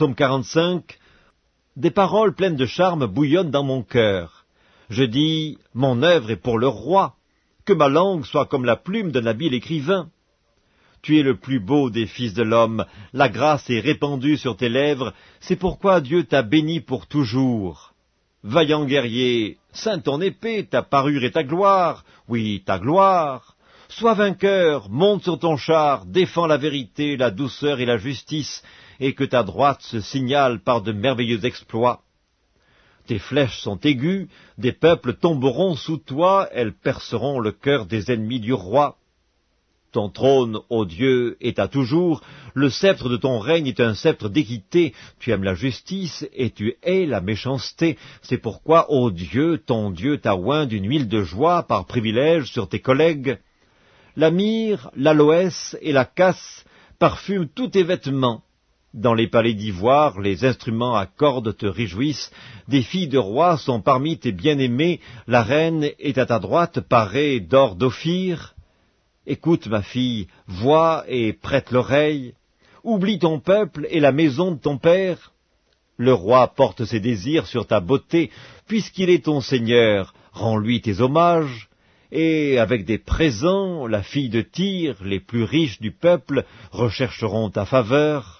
Psaume 45, des paroles pleines de charme bouillonnent dans mon cœur. Je dis, mon œuvre est pour le roi, que ma langue soit comme la plume d'un habile écrivain. Tu es le plus beau des fils de l'homme, la grâce est répandue sur tes lèvres, c'est pourquoi Dieu t'a béni pour toujours. Vaillant guerrier, ceins ton épée, ta parure et ta gloire, oui, ta gloire. Sois vainqueur, monte sur ton char, défends la vérité, la douceur et la justice, et que ta droite se signale par de merveilleux exploits. Tes flèches sont aiguës, des peuples tomberont sous toi, elles perceront le cœur des ennemis du roi. Ton trône, ô Dieu, est à toujours, le sceptre de ton règne est un sceptre d'équité, tu aimes la justice et tu hais la méchanceté, c'est pourquoi, ô Dieu, ton Dieu t'a oint d'une huile de joie par privilège sur tes collègues. La myrrhe, l'aloès et la casse parfument tous tes vêtements. Dans les palais d'ivoire, les instruments à cordes te réjouissent, des filles de rois sont parmi tes bien-aimés, la reine est à ta droite parée d'or d'Ophir. Écoute, ma fille, vois et prête l'oreille. Oublie ton peuple et la maison de ton père. Le roi porte ses désirs sur ta beauté, puisqu'il est ton seigneur, rends-lui tes hommages. Et avec des présents, la fille de Tyr, les plus riches du peuple, rechercheront ta faveur.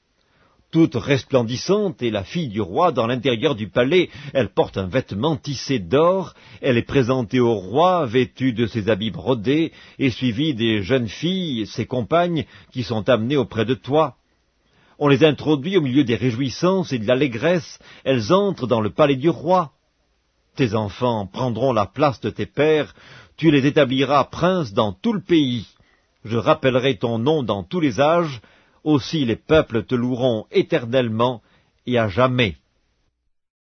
Toute resplendissante est la fille du roi dans l'intérieur du palais. Elle porte un vêtement tissé d'or. Elle est présentée au roi, vêtue de ses habits brodés, et suivie des jeunes filles, ses compagnes, qui sont amenées auprès de toi. On les introduit au milieu des réjouissances et de l'allégresse. Elles entrent dans le palais du roi. Tes enfants prendront la place de tes pères. Tu les établiras princes dans tout le pays. Je rappellerai ton nom dans tous les âges. Aussi les peuples te loueront éternellement et à jamais.